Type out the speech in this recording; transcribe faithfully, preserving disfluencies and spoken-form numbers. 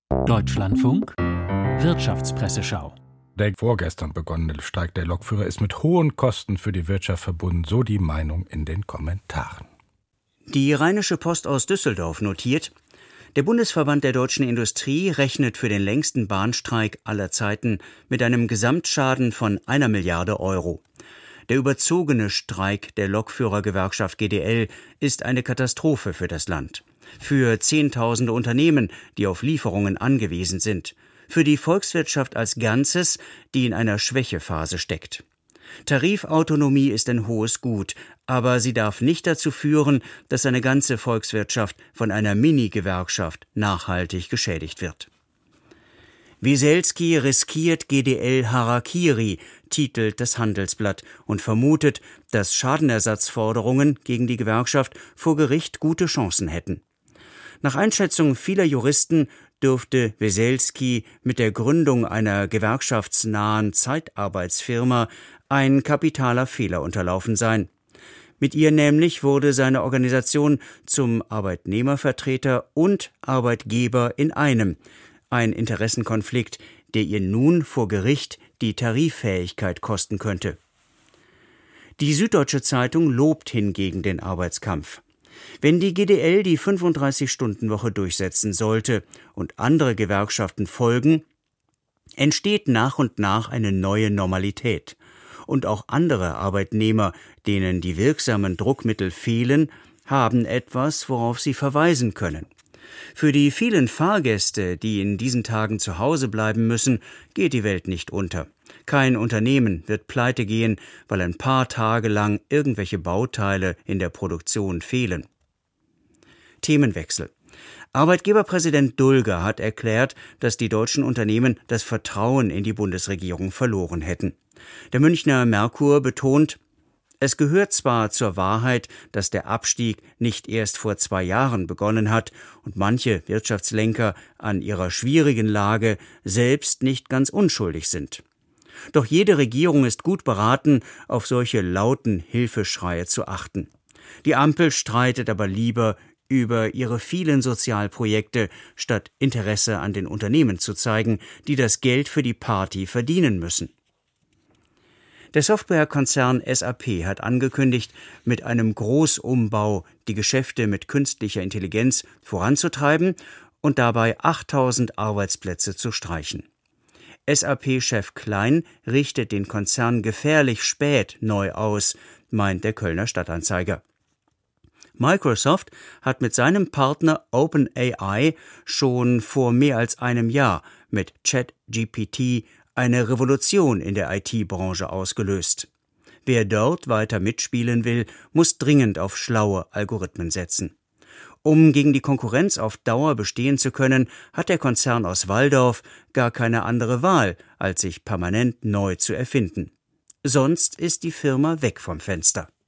Deutschlandfunk Wirtschaftspresseschau. Der vorgestern begonnene Streik der Lokführer ist mit hohen Kosten für die Wirtschaft verbunden, so die Meinung in den Kommentaren. Die Rheinische Post aus Düsseldorf notiert: Der Bundesverband der deutschen Industrie rechnet für den längsten Bahnstreik aller Zeiten mit einem Gesamtschaden von einer Milliarde Euro. Der überzogene Streik der Lokführergewerkschaft G D L ist eine Katastrophe für das Land. Für Zehntausende Unternehmen, die auf Lieferungen angewiesen sind. Für die Volkswirtschaft als Ganzes, die in einer Schwächephase steckt. Tarifautonomie ist ein hohes Gut, aber sie darf nicht dazu führen, dass eine ganze Volkswirtschaft von einer Mini-Gewerkschaft nachhaltig geschädigt wird. Weselski riskiert G D L Harakiri, titelt das Handelsblatt und vermutet, dass Schadenersatzforderungen gegen die Gewerkschaft vor Gericht gute Chancen hätten. Nach Einschätzung vieler Juristen dürfte Weselski mit der Gründung einer gewerkschaftsnahen Zeitarbeitsfirma ein kapitaler Fehler unterlaufen sein. Mit ihr nämlich wurde seine Organisation zum Arbeitnehmervertreter und Arbeitgeber in einem. Ein Interessenkonflikt, der ihr nun vor Gericht die Tariffähigkeit kosten könnte. Die Süddeutsche Zeitung lobt hingegen den Arbeitskampf. Wenn die G D L die fünfunddreißig-Stunden-Woche durchsetzen sollte und andere Gewerkschaften folgen, entsteht nach und nach eine neue Normalität. Und auch andere Arbeitnehmer, denen die wirksamen Druckmittel fehlen, haben etwas, worauf sie verweisen können. Für die vielen Fahrgäste, die in diesen Tagen zu Hause bleiben müssen, geht die Welt nicht unter. Kein Unternehmen wird pleite gehen, weil ein paar Tage lang irgendwelche Bauteile in der Produktion fehlen. Themenwechsel. Arbeitgeberpräsident Dulger hat erklärt, dass die deutschen Unternehmen das Vertrauen in die Bundesregierung verloren hätten. Der Münchner Merkur betont: Es gehört zwar zur Wahrheit, dass der Abstieg nicht erst vor zwei Jahren begonnen hat und manche Wirtschaftslenker an ihrer schwierigen Lage selbst nicht ganz unschuldig sind. Doch jede Regierung ist gut beraten, auf solche lauten Hilfeschreie zu achten. Die Ampel streitet aber lieber über ihre vielen Sozialprojekte, statt Interesse an den Unternehmen zu zeigen, die das Geld für die Party verdienen müssen. Der Softwarekonzern S A P hat angekündigt, mit einem Großumbau die Geschäfte mit künstlicher Intelligenz voranzutreiben und dabei achttausend Arbeitsplätze zu streichen. S A P-Chef Klein richtet den Konzern gefährlich spät neu aus, meint der Kölner Stadtanzeiger. Microsoft hat mit seinem Partner OpenAI schon vor mehr als einem Jahr mit ChatGPT eine Revolution in der I T-Branche ausgelöst. Wer dort weiter mitspielen will, muss dringend auf schlaue Algorithmen setzen. Um gegen die Konkurrenz auf Dauer bestehen zu können, hat der Konzern aus Walldorf gar keine andere Wahl, als sich permanent neu zu erfinden. Sonst ist die Firma weg vom Fenster.